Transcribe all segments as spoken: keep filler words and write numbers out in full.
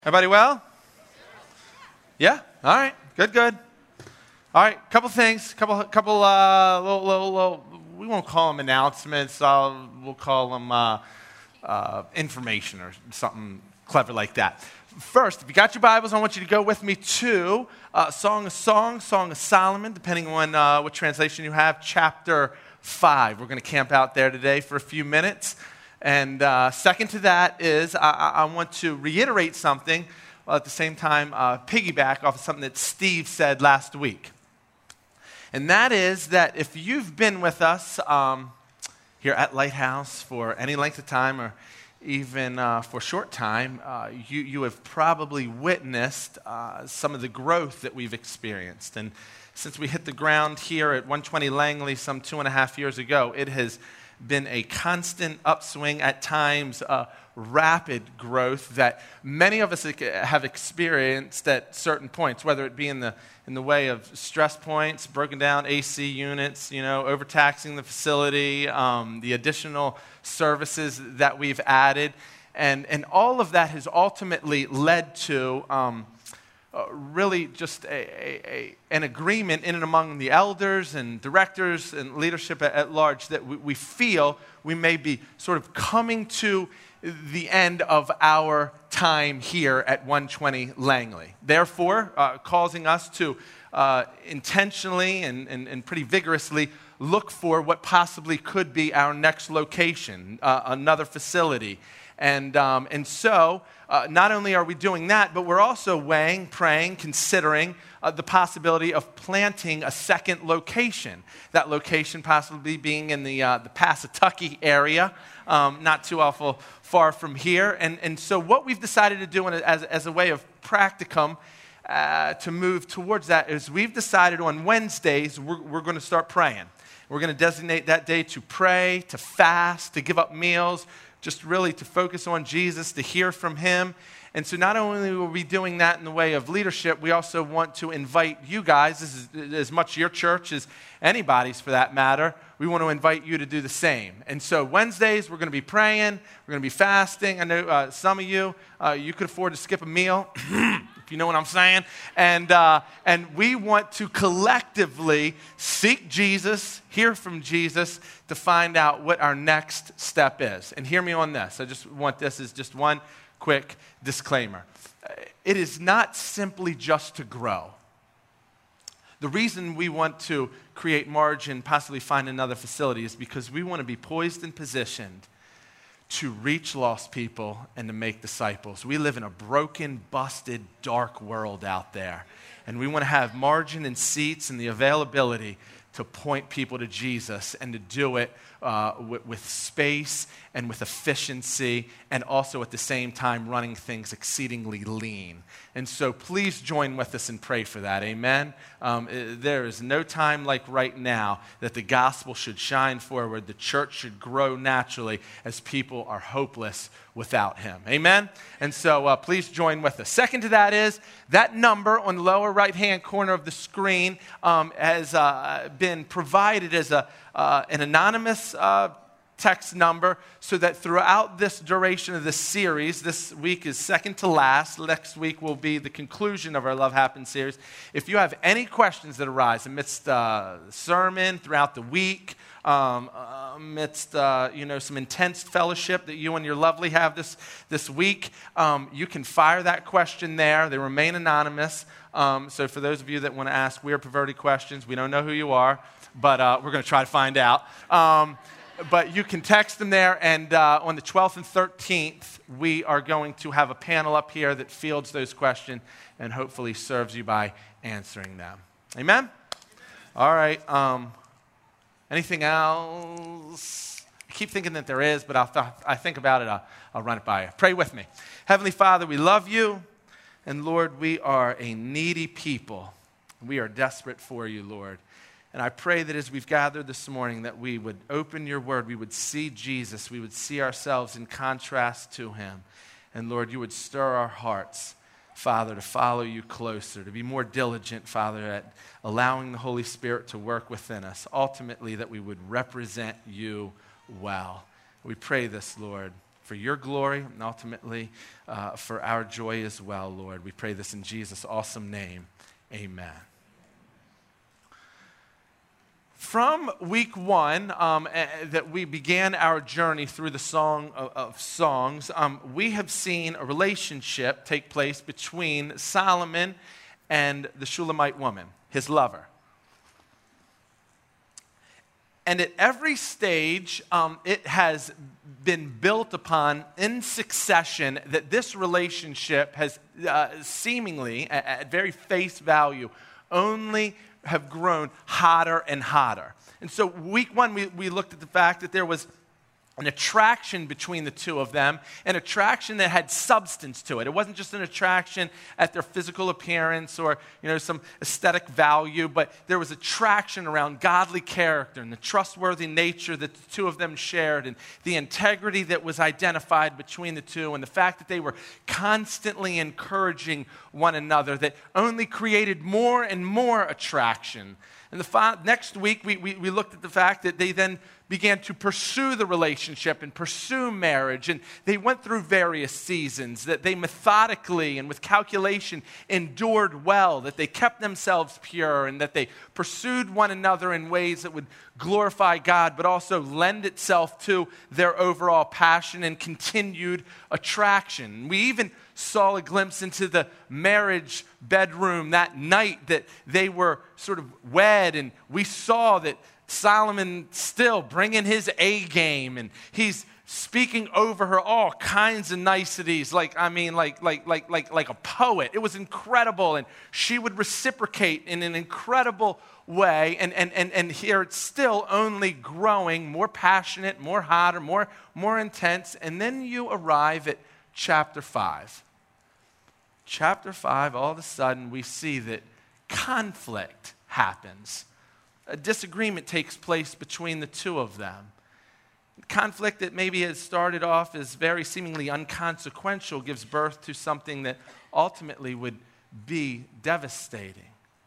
Everybody well? Yeah? All right. Good, good. All right. Couple things. Couple, couple, uh, little, little, little, we won't call them announcements. I'll, we'll call them uh, uh, information or something clever like that. First, if you got your Bibles, I want you to go with me to uh, Song of Songs, Song of Solomon, depending on uh, what translation you have, chapter five. We're going to camp out there today for a few minutes. And uh, second to that is I, I want to reiterate something, while at the same time uh, piggyback off of something that Steve said last week. And that is that if you've been with us um, here at Lighthouse for any length of time or even uh, for a short time, uh, you, you have probably witnessed uh, some of the growth that we've experienced. And since we hit the ground here at one twenty Langley some two and a half years ago, it has been a constant upswing, at times uh, rapid growth that many of us have experienced at certain points, whether it be in the in the way of stress points, broken down A C units, you know, overtaxing the facility, um, the additional services that we've added, and and all of that has ultimately led to um, Uh, really just a, a, a, an agreement in and among the elders and directors and leadership at, at large that we, we feel we may be sort of coming to the end of our time here at one twenty Langley. Therefore, uh, causing us to uh, intentionally and, and, and pretty vigorously look for what possibly could be our next location, uh, another facility. And, um, and so, uh, not only are we doing that, but we're also weighing, praying, considering uh, the possibility of planting a second location. That location possibly being in the, uh, the Passatucky area, um, not too awful far from here. And, and so what we've decided to do in a, as, as a way of practicum uh, to move towards that is we've decided on Wednesdays we're, we're going to start praying. We're going to designate that day to pray, to fast, to give up meals, just really to focus on Jesus, to hear from him. And so not only will we be doing that in the way of leadership, we also want to invite you guys, this is as much your church as anybody's for that matter, we want to invite you to do the same. And so Wednesdays, we're going to be praying, we're going to be fasting. I know uh, some of you, uh, you could afford to skip a meal, if you know what I'm saying. And, uh, and we want to collectively seek Jesus, hear from Jesus, to find out what our next step is. And hear me on this. I just want this as just one quick disclaimer. It is not simply just to grow. The reason we want to create margin, possibly find another facility, is because we want to be poised and positioned to reach lost people and to make disciples. We live in a broken, busted, dark world out there. And we want to have margin and seats and the availability to point people to Jesus and to do it uh, with, with space and with efficiency, and also at the same time running things exceedingly lean. And so please join with us and pray for that, amen? Um, there is no time like right now that the gospel should shine forward, the church should grow naturally as people are hopeless without him, amen? And so uh, please join with us. Second to that is, that number on the lower right-hand corner of the screen um, has uh, been provided as a uh, an anonymous uh, text number, so that throughout this duration of this series, this week is second to last, next week will be the conclusion of our Love Happens series. If you have any questions that arise amidst uh, the sermon, throughout the week, um, amidst uh, you know some intense fellowship that you and your lovely have this, this week, um, you can fire that question there. They remain anonymous. Um, so for those of you that want to ask weird, perverted questions, we don't know who you are, but uh, we're going to try to find out. Um, But you can text them there, and uh, on the twelfth and thirteenth, we are going to have a panel up here that fields those questions and hopefully serves you by answering them. Amen? All right. Um, anything else? I keep thinking that there is, but I'll th- I think about it, I'll, I'll run it by you. Pray with me. Heavenly Father, we love you, and Lord, we are a needy people. We are desperate for you, Lord. And I pray that as we've gathered this morning, that we would open your word, we would see Jesus, we would see ourselves in contrast to him. And Lord, you would stir our hearts, Father, to follow you closer, to be more diligent, Father, at allowing the Holy Spirit to work within us. Ultimately, that we would represent you well. We pray this, Lord, for your glory and ultimately uh, for our joy as well, Lord. We pray this in Jesus' awesome name. Amen. From week one um, uh, that we began our journey through the Song of, of Songs, um, we have seen a relationship take place between Solomon and the Shulamite woman, his lover. And at every stage, um, it has been built upon in succession that this relationship has uh, seemingly, at, at very face value, only have grown hotter and hotter. And so week one, we, we looked at the fact that there was an attraction between the two of them, an attraction that had substance to it. It wasn't just an attraction at their physical appearance or, you know, some aesthetic value, but there was attraction around godly character and the trustworthy nature that the two of them shared and the integrity that was identified between the two and the fact that they were constantly encouraging one another that only created more and more attraction. And the fi- next week, we, we, we looked at the fact that they then began to pursue the relationship and pursue marriage. And they went through various seasons, that they methodically and with calculation endured well, that they kept themselves pure, and that they pursued one another in ways that would glorify God, but also lend itself to their overall passion and continued attraction. We even saw a glimpse into the marriage bedroom that night that they were sort of wed, and we saw that Solomon still bringing his A game, and he's speaking over her all kinds of niceties, like I mean, like like like like like a poet. It was incredible, and she would reciprocate in an incredible way. And and and and here it's still only growing, more passionate, more hotter, more more intense. And then you arrive at chapter five. Chapter five. All of a sudden, we see that conflict happens. A disagreement takes place between the two of them. Conflict that maybe has started off as very seemingly inconsequential gives birth to something that ultimately would be devastating.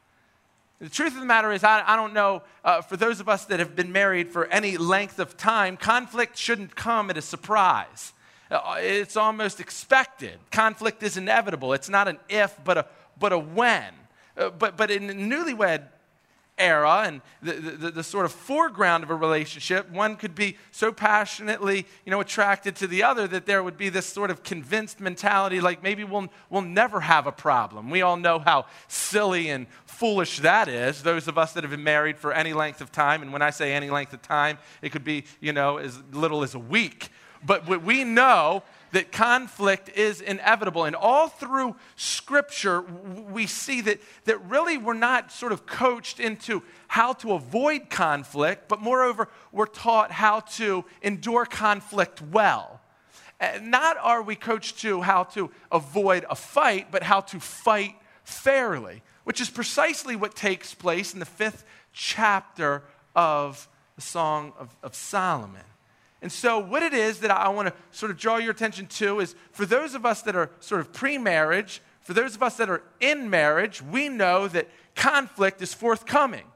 The truth of the matter is, I, I don't know, uh, for those of us that have been married for any length of time, conflict shouldn't come at a surprise. Uh, it's almost expected. Conflict is inevitable. It's not an if, but a, but a when. Uh, but, but in the newlywed era and the, the, the sort of foreground of a relationship, one could be so passionately, you know, attracted to the other that there would be this sort of convinced mentality like maybe we'll, we'll never have a problem. We all know how silly and foolish that is, those of us that have been married for any length of time. And when I say any length of time, it could be, you know, as little as a week. But we know that conflict is inevitable. And all through Scripture, we see that, that really we're not sort of coached into how to avoid conflict, but moreover, we're taught how to endure conflict well. And not are we coached to how to avoid a fight, but how to fight fairly, which is precisely what takes place in the fifth chapter of the Song of, of Solomon. And so what it is that I want to sort of draw your attention to is for those of us that are sort of pre-marriage, for those of us that are in marriage, we know that conflict is forthcoming.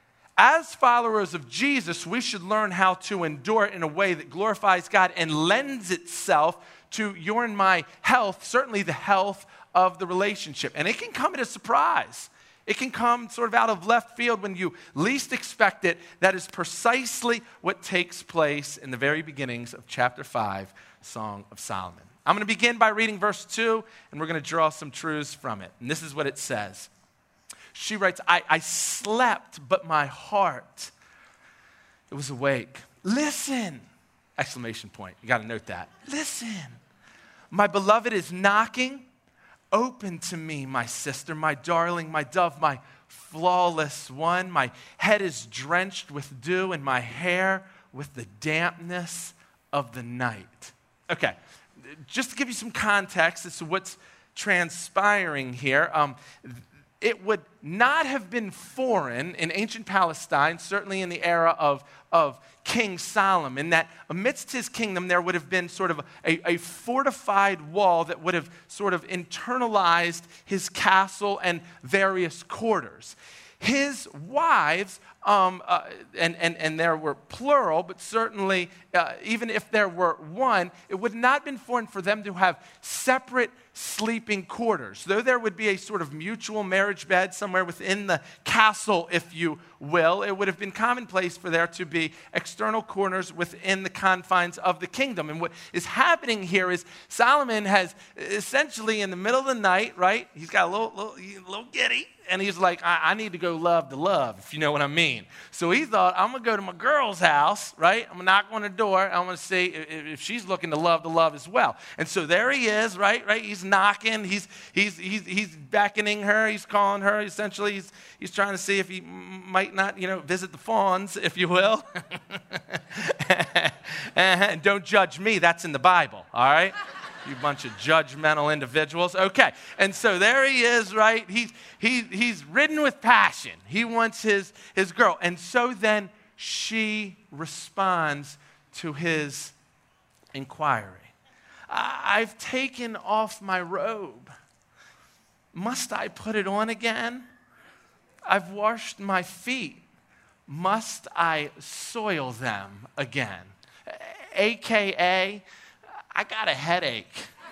As followers of Jesus, we should learn how to endure it in a way that glorifies God and lends itself to your and my health, certainly the health of the relationship. And it can come at a surprise. It can come sort of out of left field when you least expect it. That is precisely what takes place in the very beginnings of chapter five, Song of Solomon. I'm going to begin by reading verse two, and we're going to draw some truths from it. And this is what it says. She writes, I, I slept, but my heart, it was awake. Listen! Exclamation point. You got to note that. Listen! My beloved is knocking. Open to me, my sister, my darling, my dove, my flawless one. My head is drenched with dew and my hair with the dampness of the night. Okay, just to give you some context as to what's transpiring here, um, it would not have been foreign in ancient Palestine, certainly in the era of, of King Solomon, that amidst his kingdom there would have been sort of a, a fortified wall that would have sort of internalized his castle and various quarters. His wives um, uh, and, and, and there were plural, but certainly uh, even if there were one, it would not have been foreign for them to have separate sleeping quarters. Though there would be a sort of mutual marriage bed somewhere within the castle, if you will, it would have been commonplace for there to be external corners within the confines of the kingdom. And what is happening here is Solomon has essentially in the middle of the night, right? He's got a little, little, little giddy. And he's like, I, I need to go love to love, if you know what I mean. So he thought, I'm going to go to my girl's house, right? I'm going to knock on the door. I'm going to see if, if she's looking to love to love as well. And so there he is, right? Right? He's knocking. He's he's he's he's beckoning her. He's calling her. Essentially, he's he's trying to see if he m- might not, you know, visit the fawns, if you will. And don't judge me. That's in the Bible, all right? You bunch of judgmental individuals. Okay, and so there he is, right? He's, he, he's ridden with passion. He wants his, his girl. And so then she responds to his inquiry. I've taken off my robe. Must I put it on again? I've washed my feet. Must I soil them again? A K A, I got a headache.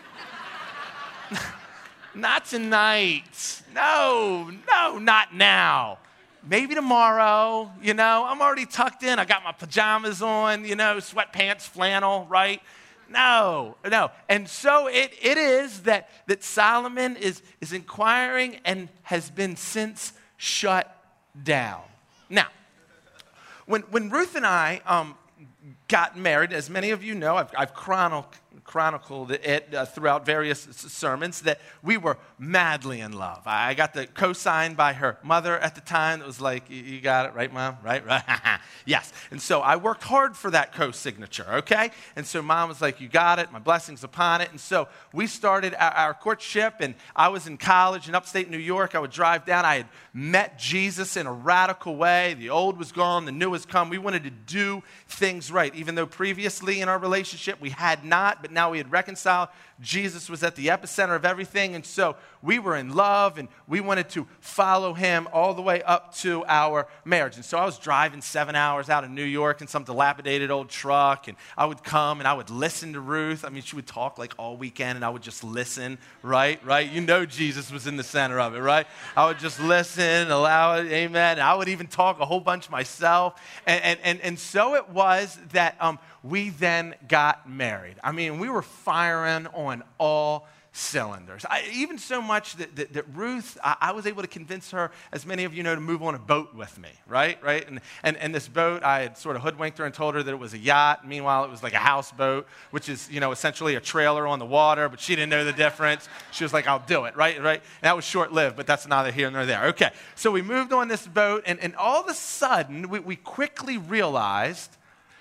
Not tonight. No, no, not now. Maybe tomorrow, you know. I'm already tucked in. I got my pajamas on, you know, sweatpants, flannel, right? No, no. And so it, it is that, that Solomon is, is inquiring and has been since shut down. Now, when, when Ruth and I um, got married, as many of you know, I've, I've chronicled, chronicled it uh, throughout various sermons, that we were madly in love. I got the co-signed by her mother at the time. It was like, you got it, right, Mom? Right, right? Yes. And so I worked hard for that co-signature, okay? And so Mom was like, you got it, my blessings upon it. And so we started our, our courtship, and I was in college in upstate New York. I would drive down. I had met Jesus in a radical way. The old was gone, the new has come. We wanted to do things right, even though previously in our relationship we had not, but now we had reconciled. Jesus was at the epicenter of everything, and so we were in love, and we wanted to follow him all the way up to our marriage. And so I was driving seven hours out of New York in some dilapidated old truck, and I would come and I would listen to Ruth. I mean, she would talk like all weekend, and I would just listen, right? Right? You know Jesus was in the center of it, right? I would just listen, allow it, amen. And I would even talk a whole bunch myself. And, and, and, and so it was that um, we then got married. I mean, we were firing on all cylinders. I, even so much that, that, that Ruth, I, I was able to convince her, as many of you know, to move on a boat with me, right? Right? And, and, and this boat, I had sort of hoodwinked her and told her that it was a yacht. Meanwhile, it was like a houseboat, which is, you know, essentially a trailer on the water, but she didn't know the difference. She was like, I'll do it, right? Right? And that was short-lived, but that's neither here nor there. Okay, so we moved on this boat, and, and all of a sudden, we, we quickly realized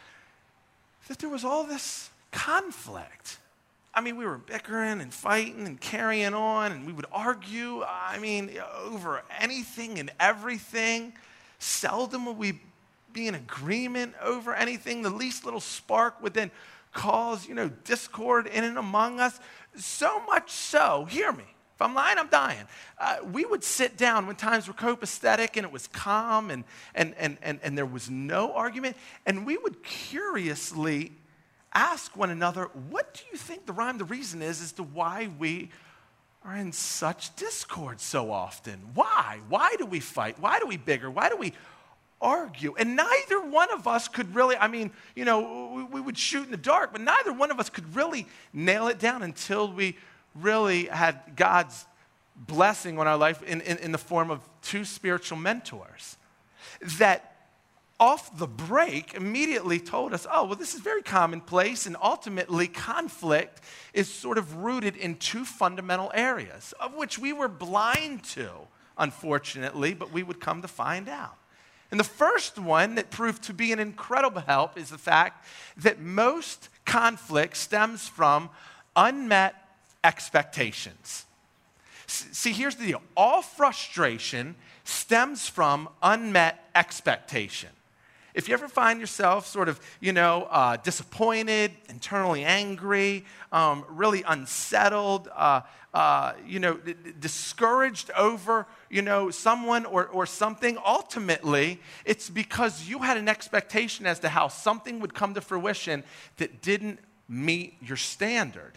that there was all this conflict. I mean, we were bickering and fighting and carrying on, and we would argue, I mean, over anything and everything. Seldom would we be in agreement over anything. The least little spark would then cause, you know, discord in and among us. So much so, hear me, if I'm lying, I'm dying. Uh, we would sit down when times were copacetic and it was calm and, and, and, and, and there was no argument, and we would curiously ask one another, what do you think the rhyme, the reason is as to why we are in such discord so often? Why? Why do we fight? Why do we bigger? Why do we argue? And neither one of us could really, I mean, you know, we, we would shoot in the dark, but neither one of us could really nail it down until we really had God's blessing on our life in, in, in the form of two spiritual mentors that off the break immediately told us, oh, well, this is very commonplace, and ultimately conflict is sort of rooted in two fundamental areas, of which we were blind to, unfortunately, but we would come to find out. And the first one that proved to be an incredible help is the fact that most conflict stems from unmet expectations. See, here's the deal. All frustration stems from unmet expectation. If you ever find yourself sort of, you know, uh, disappointed, internally angry, um, really unsettled, uh, uh, you know, d- d- discouraged over, you know, someone or, or something, ultimately, it's because you had an expectation as to how something would come to fruition that didn't meet your standard.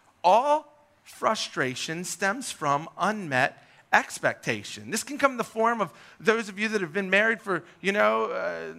All frustration stems from unmet expectation. This can come in the form of those of you that have been married for, you know, uh,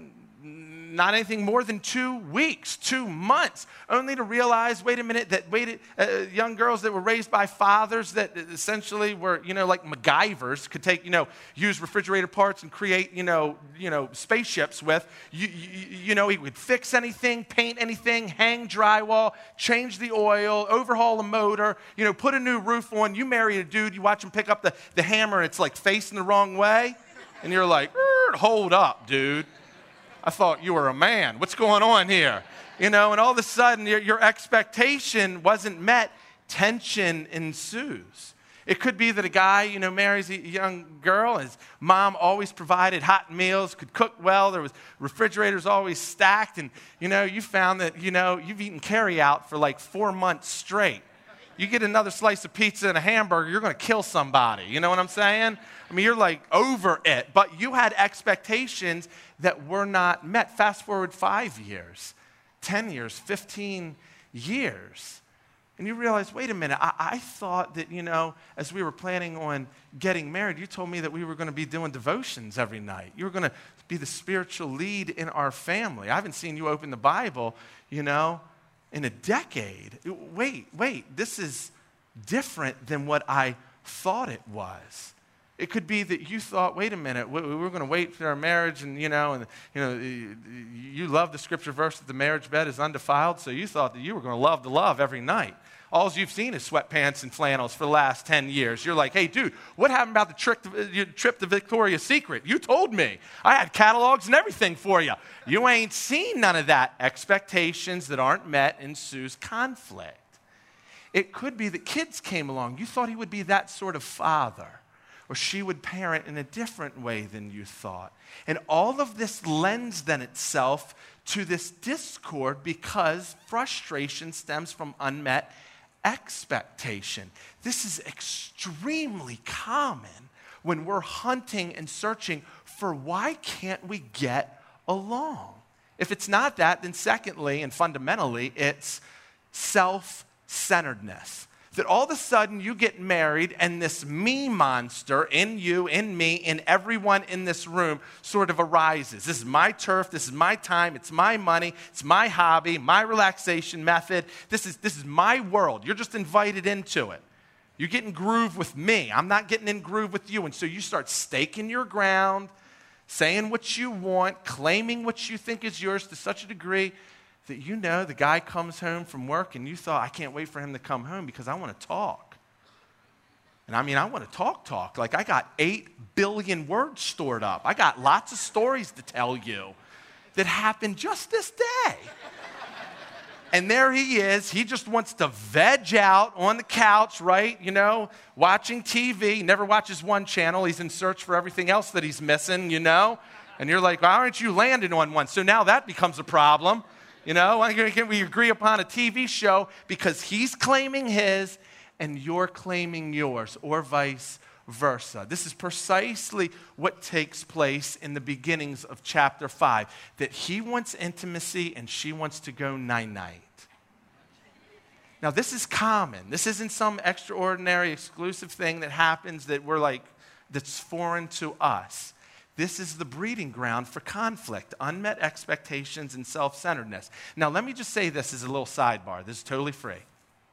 not anything more than two weeks, two months, only to realize, wait a minute, that waited, uh, young girls that were raised by fathers that essentially were, you know, like MacGyvers, could take, you know, use refrigerator parts and create, you know, you know, spaceships with. You, you, you know, he would fix anything, paint anything, hang drywall, change the oil, overhaul the motor, you know, put a new roof on. You marry a dude, you watch him pick up the, the hammer, and it's like facing the wrong way, and you're like, hold up, dude. I thought you were a man. What's going on here? You know, and all of a sudden, your, your expectation wasn't met. Tension ensues. It could be that a guy, you know, marries a young girl. His mom always provided hot meals, could cook well. There was refrigerators always stacked. And, you know, you found that, you know, you've eaten carry out for like four months straight. You get another slice of pizza and a hamburger, you're going to kill somebody. You know what I'm saying? I mean, you're like over it. But you had expectations that were not met. Fast forward five years, ten years, fifteen years. And you realize, wait a minute, I, I thought that, you know, as we were planning on getting married, you told me that we were going to be doing devotions every night. You were going to be the spiritual lead in our family. I haven't seen you open the Bible, you know, in a decade. Wait, wait, this is different than what I thought it was. It could be that you thought, wait a minute, we, we were going to wait for our marriage, and you know, and you know, you, you love the scripture verse that the marriage bed is undefiled, so you thought that you were going to love to love every night. All you've seen is sweatpants and flannels for the last ten years. You're like, hey, dude, what happened about the trick to, your trip to Victoria's Secret? You told me. I had catalogs and everything for you. You ain't seen none of that. Expectations that aren't met ensues conflict. It could be that kids came along. You thought he would be that sort of father, or she would parent in a different way than you thought. And all of this lends then itself to this discord because frustration stems from unmet expectation. This is extremely common when we're hunting and searching for why can't we get along? If it's not that, then secondly and fundamentally, it's self-centeredness. That all of a sudden you get married and this me monster in you, in me, in everyone in this room sort of arises. This is my turf, this is my time, it's my money, it's my hobby, my relaxation method. This is, this is my world. You're just invited into it. You get in groove with me. I'm not getting in groove with you. And so you start staking your ground, saying what you want, claiming what you think is yours to such a degree that you know the guy comes home from work and you thought, I can't wait for him to come home because I want to talk. And I mean, I want to talk, talk. Like I got eight billion words stored up. I got lots of stories to tell you that happened just this day. And there he is. He just wants to veg out on the couch, right? You know, watching T V. He never watches one channel. He's in search for everything else that he's missing, you know? And you're like, why aren't you landing on one? So now that becomes a problem. You know, why can't we agree upon a T V show because he's claiming his and you're claiming yours, or vice versa. This is precisely what takes place in the beginnings of chapter five, that he wants intimacy and she wants to go night-night. Now, this is common. This isn't some extraordinary, exclusive thing that happens that we're like, that's foreign to us. This is the breeding ground for conflict, unmet expectations, and self-centeredness. Now, let me just say this as a little sidebar. This is totally free.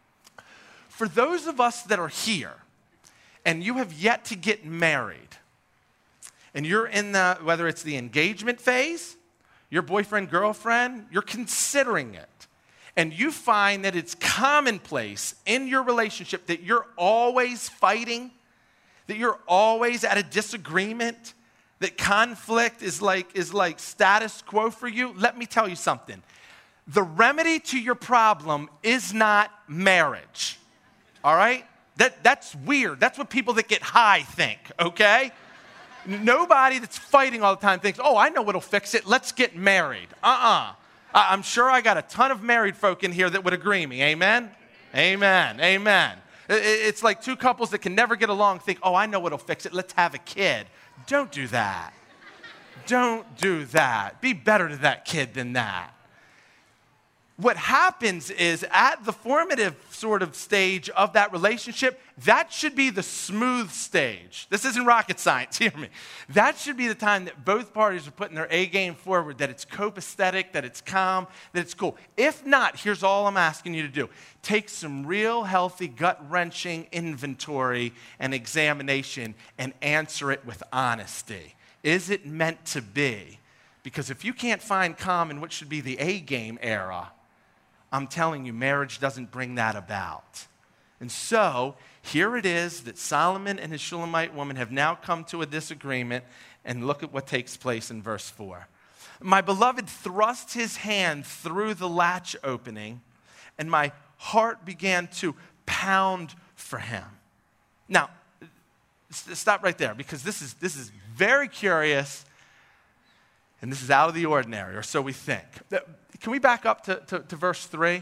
For those of us that are here, and you have yet to get married, and you're in the, whether it's the engagement phase, your boyfriend, girlfriend, you're considering it, and you find that it's commonplace in your relationship that you're always fighting, that you're always at a disagreement, that conflict is like, is like status quo for you, let me tell you something. The remedy to your problem is not marriage, all right? That, that's weird. That's what people that get high think, okay? Nobody that's fighting all the time thinks, oh, I know what'll fix it. Let's get married. Uh-uh. I'm sure I got a ton of married folk in here that would agree me. Amen? Amen. Amen. It's like two couples that can never get along think, oh, I know what'll fix it. Let's have a kid. Don't do that. Don't do that. Be better to that kid than that. What happens is at the formative sort of stage of that relationship, that should be the smooth stage. This isn't rocket science, hear me. That should be the time that both parties are putting their A game forward, that it's copacetic, that it's calm, that it's cool. If not, here's all I'm asking you to do. Take some real healthy, gut-wrenching inventory and examination and answer it with honesty. Is it meant to be? Because if you can't find calm in what should be the A game era, I'm telling you, marriage doesn't bring that about. And so, here it is that Solomon and his Shulamite woman have now come to a disagreement, and look at what takes place in verse four. My beloved thrust his hand through the latch opening, and my heart began to pound for him. Now, stop right there, because this is, this is very curious, and this is out of the ordinary, or so we think. Can we back up to, to, to verse three?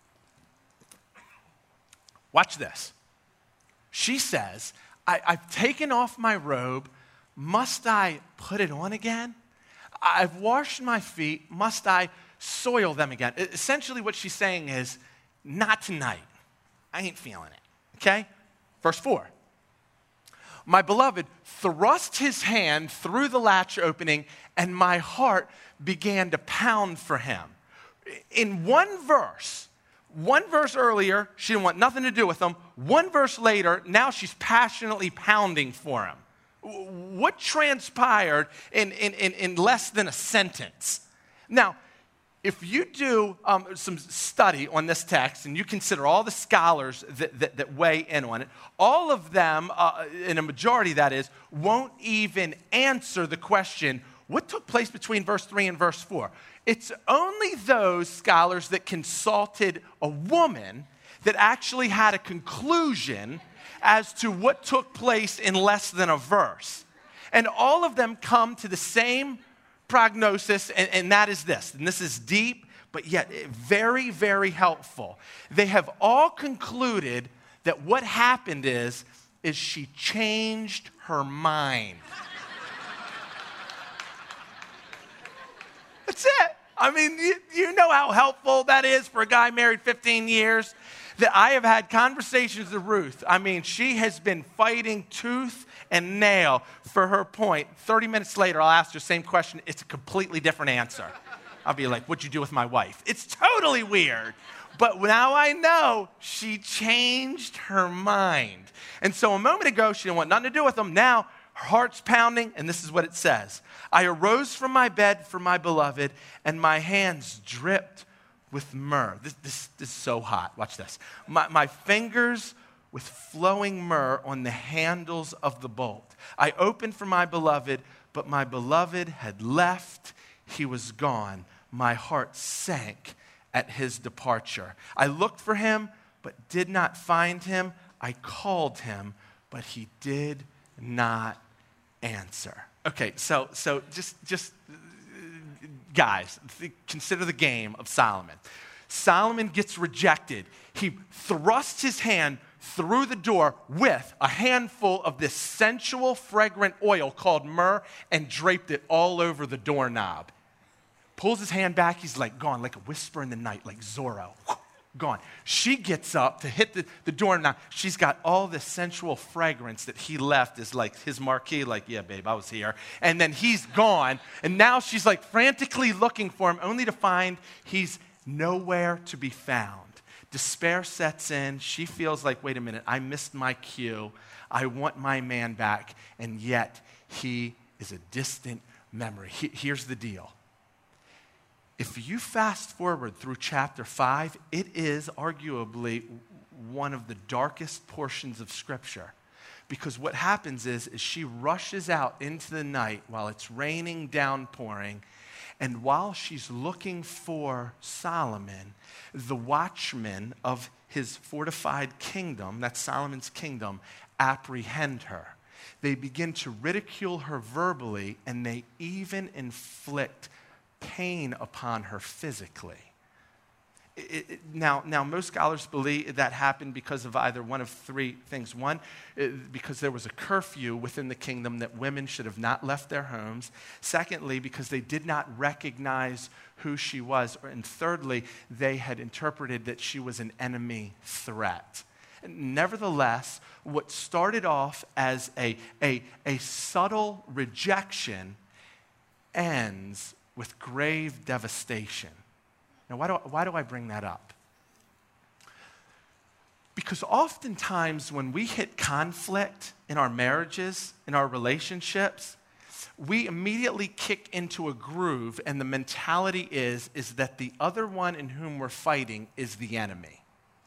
Watch this. She says, I, I've taken off my robe. Must I put it on again? I've washed my feet. Must I soil them again? Essentially what she's saying is, not tonight. I ain't feeling it. Okay? Verse four. My beloved thrust his hand through the latch opening, and my heart began to pound for him. In one verse, one verse earlier, she didn't want nothing to do with him. One verse later, now she's passionately pounding for him. What transpired in, in, in, in less than a sentence? Now, if you do um, some study on this text and you consider all the scholars that, that, that weigh in on it, all of them, uh, in a majority that is, won't even answer the question, what took place between verse three and verse four? It's only those scholars that consulted a woman that actually had a conclusion as to what took place in less than a verse. And all of them come to the same prognosis, and, and that is this. And this is deep, but yet very, very helpful. They have all concluded that what happened is, is she changed her mind. That's it. I mean, you, you know how helpful that is for a guy married fifteen years? That I have had conversations with Ruth. I mean, she has been fighting tooth and nail for her point. thirty minutes later, I'll ask her the same question. It's a completely different answer. I'll be like, what'd you do with my wife? It's totally weird. But now I know she changed her mind. And so a moment ago, she didn't want nothing to do with him. Now, her heart's pounding, and this is what it says. I arose from my bed for my beloved, and my hands dripped with myrrh. This, this, this is so hot. Watch this. My, my fingers with flowing myrrh on the handles of the bolt. I opened for my beloved, but my beloved had left. He was gone. My heart sank at his departure. I looked for him, but did not find him. I called him, but he did not answer. Okay, so so just just guys, consider the game of Solomon. Solomon gets rejected. He thrusts his hand through the door with a handful of this sensual, fragrant oil called myrrh and draped it all over the doorknob. Pulls his hand back. He's like gone, like a whisper in the night, like Zorro. Gone. She gets up to hit the, the doorknob. She's got all this sensual fragrance that he left as like his marquee, like, yeah, babe, I was here. And then he's gone. And now she's like frantically looking for him, only to find he's nowhere to be found. Despair sets in. She feels like, wait a minute, I missed my cue. I want my man back. And yet he is a distant memory. He, here's the deal. If you fast forward through chapter five, it is arguably one of the darkest portions of Scripture. Because what happens is, is she rushes out into the night while it's raining, downpouring, and while she's looking for Solomon, the watchmen of his fortified kingdom, that's Solomon's kingdom, apprehend her. They begin to ridicule her verbally, and they even inflict pain upon her physically. It, it, now, now, most scholars believe that happened because of either one of three things. One, it, because there was a curfew within the kingdom that women should have not left their homes. Secondly, because they did not recognize who she was. And thirdly, they had interpreted that she was an enemy threat. Nevertheless, what started off as a, a, a subtle rejection ends with grave devastation. Now, why do, why do I bring that up? Because oftentimes when we hit conflict in our marriages, in our relationships, we immediately kick into a groove, and the mentality is, is that the other one in whom we're fighting is the enemy.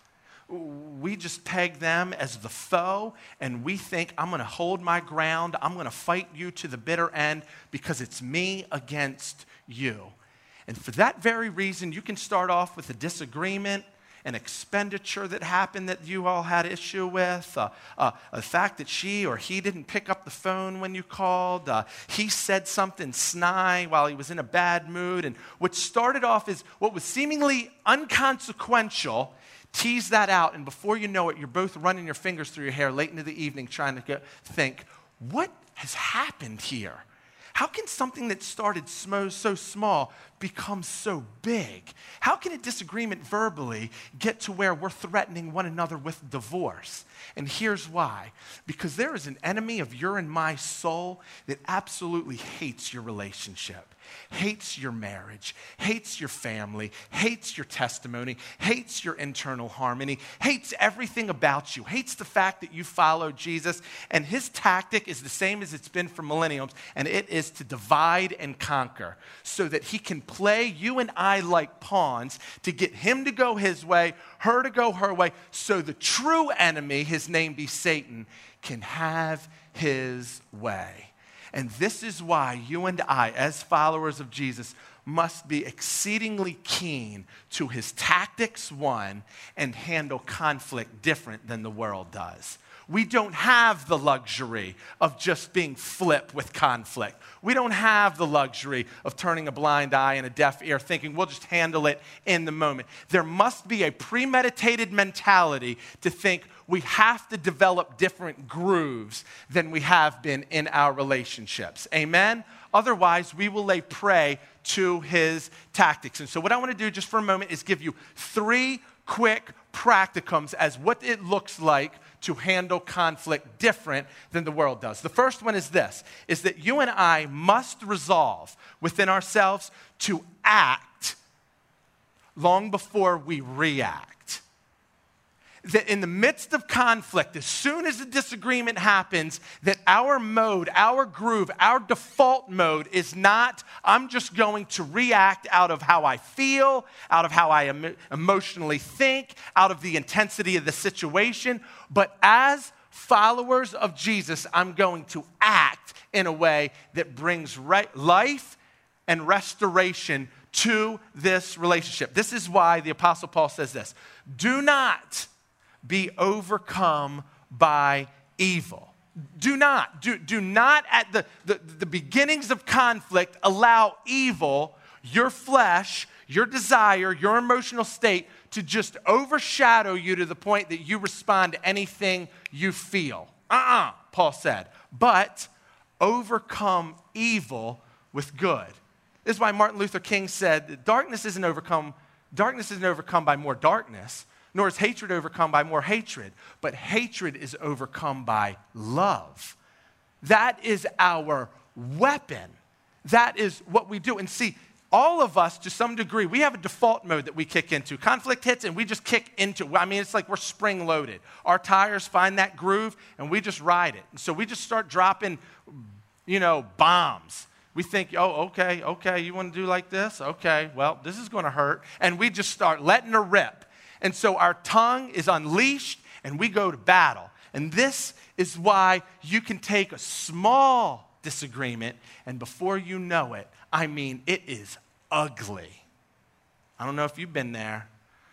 We just peg them as the foe, and we think, I'm going to hold my ground, I'm going to fight you to the bitter end because it's me against you. And for that very reason, you can start off with a disagreement, an expenditure that happened that you all had issue with, uh, uh, the fact that she or he didn't pick up the phone when you called, uh, he said something snide while he was in a bad mood, and what started off as what was seemingly unconsequential, tease that out, and before you know it, you're both running your fingers through your hair late into the evening trying to get, think, what has happened here? How can something that started so, so small become so big? How can a disagreement verbally get to where we're threatening one another with divorce? And here's why. Because there is an enemy of your and my soul that absolutely hates your relationship, hates your marriage, hates your family, hates your testimony, hates your internal harmony, hates everything about you, hates the fact that you follow Jesus. And his tactic is the same as it's been for millenniums, and it is to divide and conquer so that he can play you and I like pawns to get him to go his way, her to go her way, so the true enemy, his name be Satan, can have his way. And this is why you and I, as followers of Jesus, must be exceedingly keen to his tactics, one, and handle conflict different than the world does. We don't have the luxury of just being flip with conflict. We don't have the luxury of turning a blind eye and a deaf ear thinking we'll just handle it in the moment. There must be a premeditated mentality to think we have to develop different grooves than we have been in our relationships. Amen? Otherwise, we will lay prey to his tactics. And so what I want to do just for a moment is give you three quick practicums as what it looks like to handle conflict different than the world does. The first one is this, is that you and I must resolve within ourselves to act long before we react. That in the midst of conflict, as soon as a disagreement happens, that our mode, our groove, our default mode is not, I'm just going to react out of how I feel, out of how I em- emotionally think, out of the intensity of the situation. But as followers of Jesus, I'm going to act in a way that brings right life and restoration to this relationship. This is why the Apostle Paul says this, do not be overcome by evil. Do not, do, do not at the, the, the beginnings of conflict allow evil, your flesh, your desire, your emotional state to just overshadow you to the point that you respond to anything you feel. Uh-uh, Paul said. But overcome evil with good. This is why Martin Luther King said that darkness isn't overcome, darkness isn't overcome by more darkness, nor is hatred overcome by more hatred, but hatred is overcome by love. That is our weapon. That is what we do. And see, all of us, to some degree, we have a default mode that we kick into. Conflict hits and we just kick into it. I mean, it's like we're spring-loaded. Our tires find that groove and we just ride it. And so we just start dropping, you know, bombs. We think, oh, okay, okay, you want to do like this? Okay, well, this is going to hurt. And we just start letting her rip. And so our tongue is unleashed and we go to battle. And this is why you can take a small disagreement and before you know it, I mean, it is ugly. I don't know if you've been there.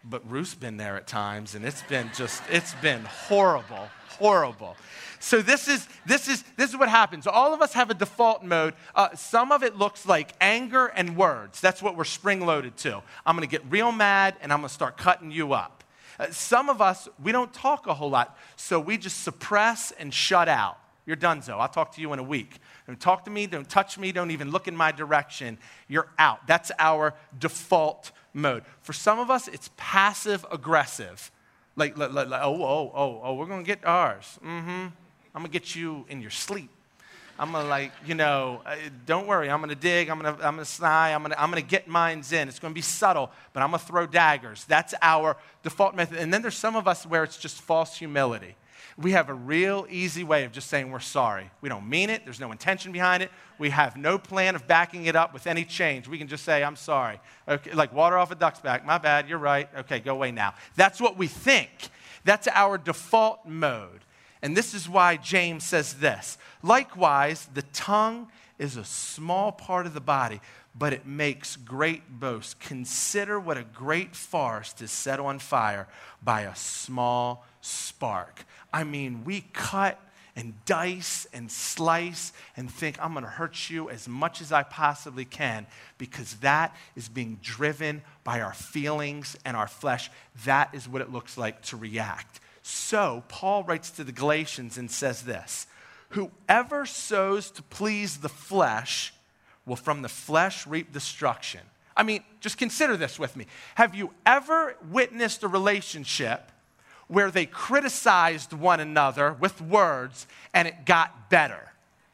but Ruth's been there at times, and it's been just, it's been horrible, horrible. So this is this is this is what happens. All of us have a default mode. Uh, some of it looks like anger and words. That's what we're spring-loaded to. I'm going to get real mad, and I'm going to start cutting you up. Uh, some of us, we don't talk a whole lot, so we just suppress and shut out. You're donezo. I'll talk to you in a week. Don't talk to me. Don't touch me. Don't even look in my direction. You're out. That's our default mode. For some of us, it's passive-aggressive. Like, like, like, oh, oh, oh, oh, we're going to get ours. Mm-hmm. I'm going to get you in your sleep. I'm going to like, you know, uh, don't worry. I'm going to dig. I'm going to I'm going to sigh. I'm going to I'm going to get mines in. It's going to be subtle, but I'm going to throw daggers. That's our default method. And then there's some of us where it's just false humility. We have a real easy way of just saying we're sorry. We don't mean it. There's no intention behind it. We have no plan of backing it up with any change. We can just say, I'm sorry. Okay, like water off a duck's back. My bad. You're right. Okay, go away now. That's what we think. That's our default mode. And this is why James says this. Likewise, the tongue is a small part of the body, but it makes great boast. Consider what a great forest is set on fire by a small spark. I mean, we cut and dice and slice and think, I'm going to hurt you as much as I possibly can, because that is being driven by our feelings and our flesh. That is what it looks like to react. So Paul writes to the Galatians and says this, whoever sows to please the flesh will from the flesh reap destruction. I mean, just consider this with me. Have you ever witnessed a relationship where they criticized one another with words and it got better?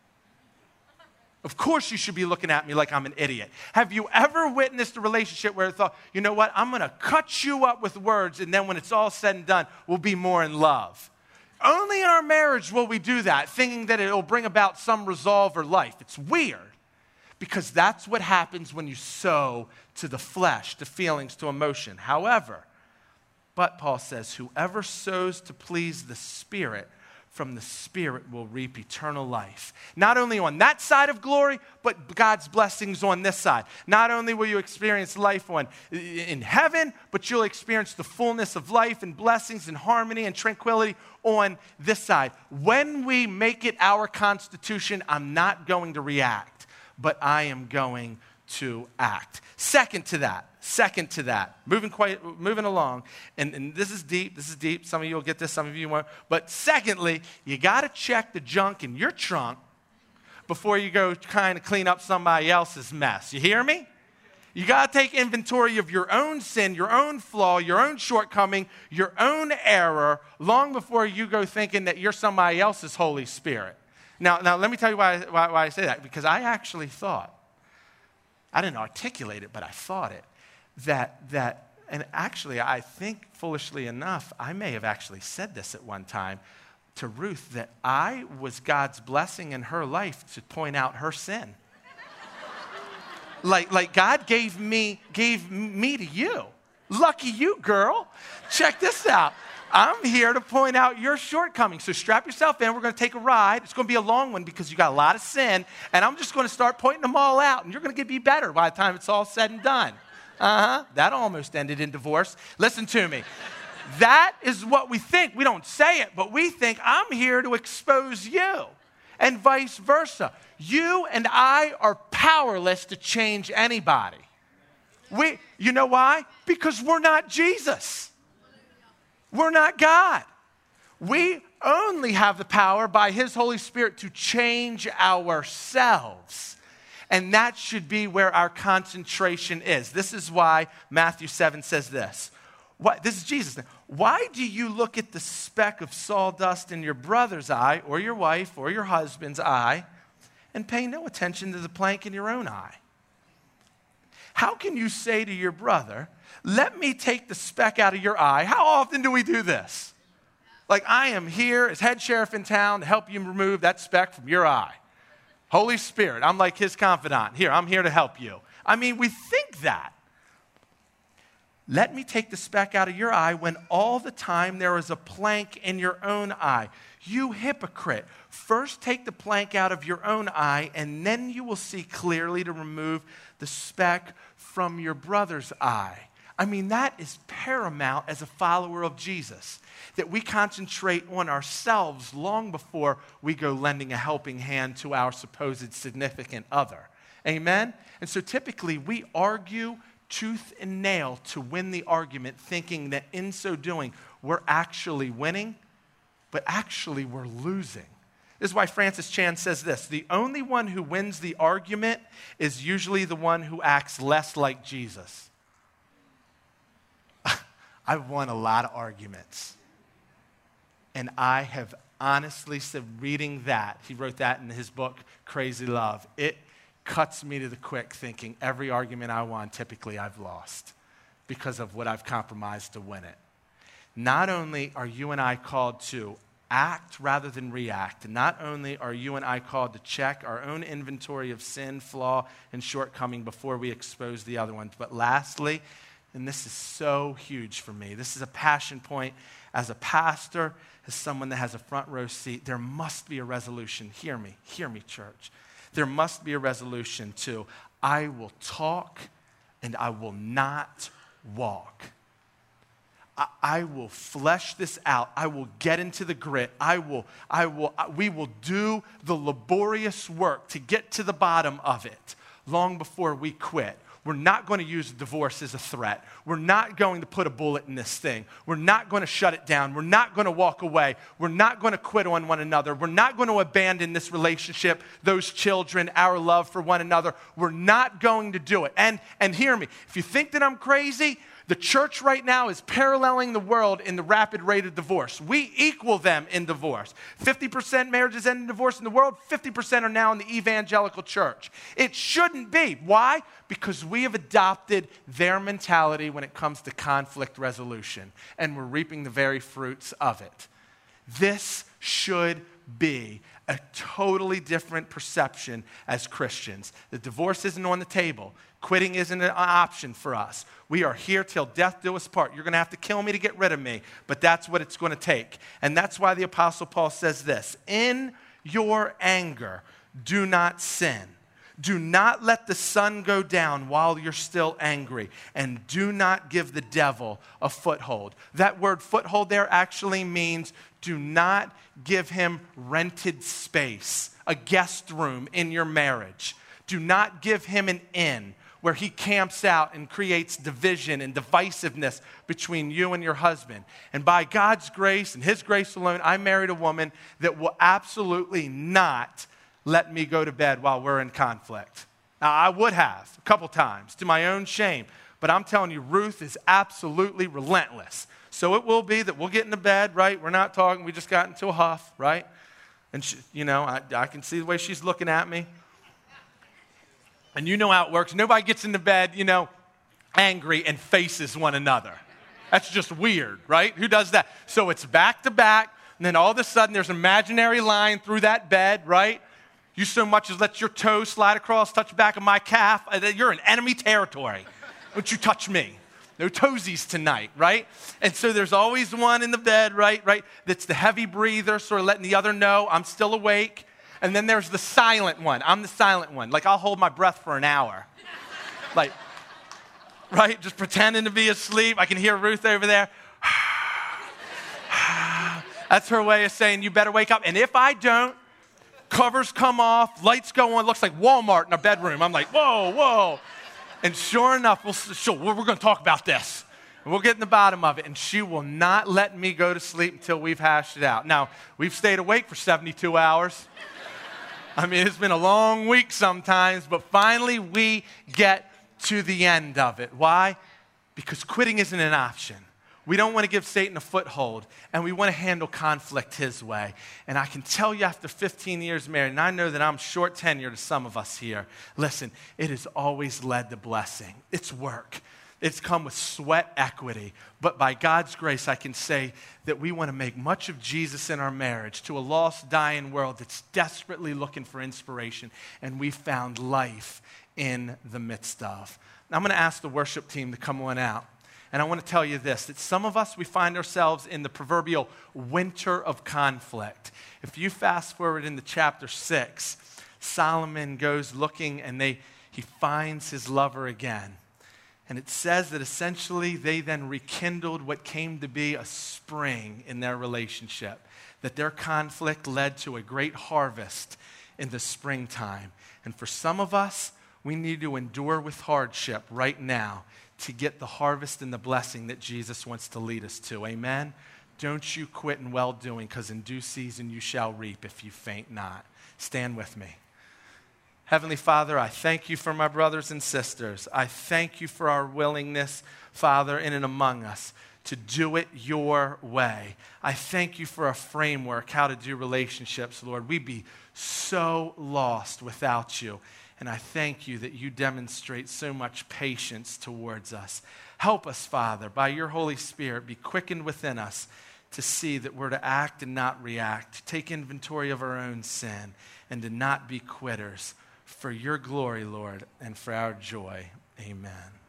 Of course you should be looking at me like I'm an idiot. Have you ever witnessed a relationship where it thought, you know what, I'm going to cut you up with words, and then when it's all said and done, we'll be more in love? Only in our marriage will we do that, thinking that it'll bring about some resolve or life. It's weird, because that's what happens when you sow to the flesh, to feelings, to emotion. However, but Paul says, whoever sows to please the Spirit, from the Spirit will reap eternal life. Not only on that side of glory, but God's blessings on this side. Not only will you experience life on, in heaven, but you'll experience the fullness of life and blessings and harmony and tranquility on this side. When we make it our constitution, I'm not going to react, but I am going to act. Second to that, second to that, moving quite, moving along, and, and this is deep, this is deep, some of you will get this, some of you won't, but secondly, you got to check the junk in your trunk before you go kind of clean up somebody else's mess. You hear me? You got to take inventory of your own sin, your own flaw, your own shortcoming, your own error, long before you go thinking that you're somebody else's Holy Spirit. Now, now let me tell you why, why, why I say that, because I actually thought, I didn't articulate it, but I thought it, that, that, and actually I think foolishly enough, I may have actually said this at one time to Ruth, that I was God's blessing in her life to point out her sin. like, like God gave me, gave me to you. Lucky you, girl. Check this out. I'm here to point out your shortcomings. So strap yourself in. We're going to take a ride. It's going to be a long one because you got a lot of sin. And I'm just going to start pointing them all out. And you're going to be better by the time it's all said and done. Uh-huh. That almost ended in divorce. Listen to me. That is what we think. We don't say it, but we think I'm here to expose you. And vice versa. You and I are powerless to change anybody. We, you know why? Because we're not Jesus. We're not God. We only have the power by His Holy Spirit to change ourselves. And that should be where our concentration is. This is why Matthew seven says this. What, this is Jesus. Why do you look at the speck of sawdust in your brother's eye, or your wife, or your husband's eye, and pay no attention to the plank in your own eye? How can you say to your brother, let me take the speck out of your eye? How often do we do this? Like, I am here as head sheriff in town to help you remove that speck from your eye. Holy Spirit, I'm like His confidant. Here, I'm here to help you. I mean, we think that. Let me take the speck out of your eye when all the time there is a plank in your own eye. You hypocrite. First take the plank out of your own eye, and then you will see clearly to remove the speck from your brother's eye. I mean, that is paramount as a follower of Jesus, that we concentrate on ourselves long before we go lending a helping hand to our supposed significant other. Amen? And so typically we argue tooth and nail to win the argument, thinking that in so doing, we're actually winning, but actually we're losing. This is why Francis Chan says this: the only one who wins the argument is usually the one who acts less like Jesus. I've won a lot of arguments. And I have honestly said, reading that, he wrote that in his book, Crazy Love, it cuts me to the quick thinking every argument I won, typically I've lost because of what I've compromised to win it. Not only are you and I called to act rather than react, not only are you and I called to check our own inventory of sin, flaw, and shortcoming before we expose the other ones, but lastly, and this is so huge for me, this is a passion point as a pastor, as someone that has a front row seat, there must be a resolution. Hear me, hear me, church. There must be a resolution to, I will talk and I will not walk. I, I will flesh this out. I will get into the grit. I will, I will, we will do the laborious work to get to the bottom of it long before we quit. We're not going to use divorce as a threat. We're not going to put a bullet in this thing. We're not going to shut it down. We're not going to walk away. We're not going to quit on one another. We're not going to abandon this relationship, those children, our love for one another. We're not going to do it. And, and hear me, if you think that I'm crazy, the church right now is paralleling the world in the rapid rate of divorce. We equal them in divorce. fifty percent marriages end in divorce in the world, fifty percent are now in the evangelical church. It shouldn't be. Why? Because we have adopted their mentality when it comes to conflict resolution, and we're reaping the very fruits of it. This should be a totally different perception as Christians. The divorce isn't on the table. Quitting isn't an option for us. We are here till death do us part. You're going to have to kill me to get rid of me, but that's what it's going to take. And that's why the Apostle Paul says this: in your anger, do not sin. Do not let the sun go down while you're still angry, and do not give the devil a foothold. That word foothold there actually means do not give him rented space, a guest room in your marriage. Do not give him an inn where he camps out and creates division and divisiveness between you and your husband. And by God's grace and his grace alone, I married a woman that will absolutely not let me go to bed while we're in conflict. Now, I would have a couple times to my own shame, but I'm telling you, Ruth is absolutely relentless. So it will be that we'll get into bed, right? We're not talking. We just got into a huff, right? And, she, you know, I, I can see the way she's looking at me. And you know how it works. Nobody gets into bed, you know, angry and faces one another. That's just weird, right? Who does that? So it's back to back, and then all of a sudden there's an imaginary line through that bed, right? You so much as let your toe slide across, touch the back of my calf. You're in enemy territory. Don't you touch me. No toesies tonight, right? And so there's always one in the bed, right? Right? That's the heavy breather, sort of letting the other know I'm still awake. And then there's the silent one. I'm the silent one. Like, I'll hold my breath for an hour. Like, right? Just pretending to be asleep. I can hear Ruth over there. That's her way of saying, you better wake up. And if I don't, covers come off, lights go on. Looks like Walmart in a bedroom. I'm like, whoa, whoa. And sure enough, we'll, sure, we're going to talk about this. And we'll get in the bottom of it. And she will not let me go to sleep until we've hashed it out. Now, we've stayed awake for seventy-two hours. I mean, it's been a long week sometimes, but finally we get to the end of it. Why? Because quitting isn't an option. We don't want to give Satan a foothold, and we want to handle conflict his way. And I can tell you after fifteen years married, and I know that I'm short tenure to some of us here, listen, it has always led to blessing. It's work. It's come with sweat equity. But by God's grace, I can say that we want to make much of Jesus in our marriage to a lost, dying world that's desperately looking for inspiration, and we found life in the midst of. Now, I'm going to ask the worship team to come on out. And I want to tell you this, that some of us, we find ourselves in the proverbial winter of conflict. If you fast forward into chapter six, Solomon goes looking and they he finds his lover again. And it says that essentially they then rekindled what came to be a spring in their relationship, that their conflict led to a great harvest in the springtime. And for some of us, we need to endure with hardship right now to get the harvest and the blessing that Jesus wants to lead us to. Amen? Don't you quit in well-doing, because in due season you shall reap if you faint not. Stand with me. Heavenly Father, I thank you for my brothers and sisters. I thank you for our willingness, Father, in and among us to do it your way. I thank you for a framework, how to do relationships, Lord. We'd be so lost without you. And I thank you that you demonstrate so much patience towards us. Help us, Father, by your Holy Spirit, be quickened within us to see that we're to act and not react, to take inventory of our own sin, and to not be quitters. For your glory, Lord, and for our joy. Amen.